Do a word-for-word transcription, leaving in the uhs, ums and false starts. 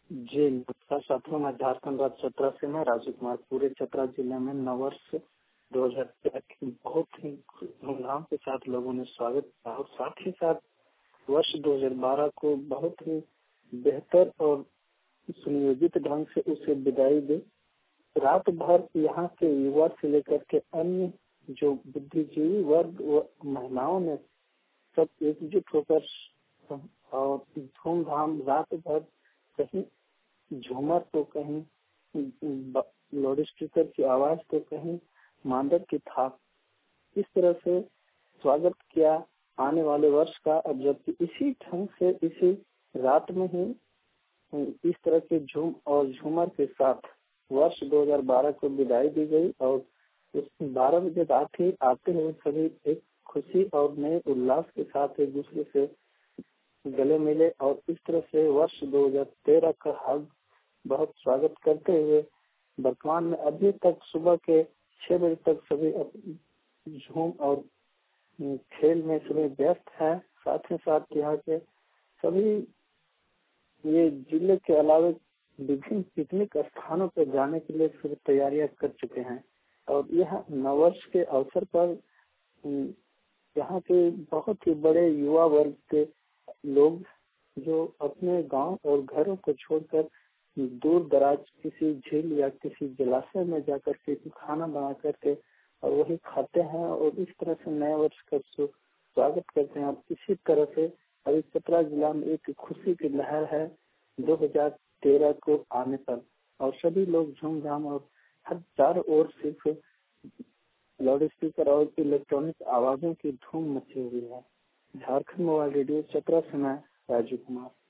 जी नमस्कार साथियों, मैं झारखंड राज्य चतरा से मैं राजू कुमार। पूरे चतरा जिले में नववर्ष दो हजार तेरह की बहुत ही धूमधाम के साथ लोगों ने स्वागत किया और साथ ही साथ वर्ष दो हजार बारह को बहुत ही बेहतर और सुनियोजित ढंग से उसे विदाई दे। रात भर यहाँ के युवा से लेकर के अन्य जो बुद्धिजीवी वर्ग व महिलाओं ने सब एकजुट होकर और धूमधाम रात भर कहीं झूमर तो कहीं लाउड स्पीकर की आवाज तो कहीं मांदर की थाप, इस तरह से स्वागत किया आने वाले वर्ष का। अब जबकि इसी ढंग से इसी रात में ही इस तरह के झूम और झूमर के साथ वर्ष दो हजार बारह को विदाई दी गई और उस बारह बजे रात ही आते हुए सभी एक खुशी और नए उल्लास के साथ एक दूसरे से गले मिले और इस तरह से वर्ष दो हजार तेरह का हर बहुत स्वागत करते हुए वर्तमान में अभी तक सुबह के छह बजे तक सभी झूम और खेल में सभी व्यस्त है। साथ ही साथ यहाँ के सभी ये जिले के अलावा विभिन्न पिकनिक स्थानों पर जाने के लिए सभी तैयारियां कर चुके हैं और यह नववर्ष के अवसर पर यहाँ के बहुत ही बड़े युवा वर्ग के लोग जो अपने गांव और घरों को छोड़कर दूर दराज किसी झील या किसी जलाशय में जाकर के खाना बना करके और वही खाते हैं और इस तरह से नए वर्ष का स्वागत करते हैं। और इसी तरह से अभी चतरा जिला में एक खुशी की लहर है दो हजार तेरह को आने पर और सभी लोग झूमझाम और हर चारों ओर सिर्फ लाउड स्पीकर और इलेक्ट्रॉनिक आवाजों की धूम मची हुई है। झारखंड मोबाइल रेडियो चतरा से मैं राजू कुमार।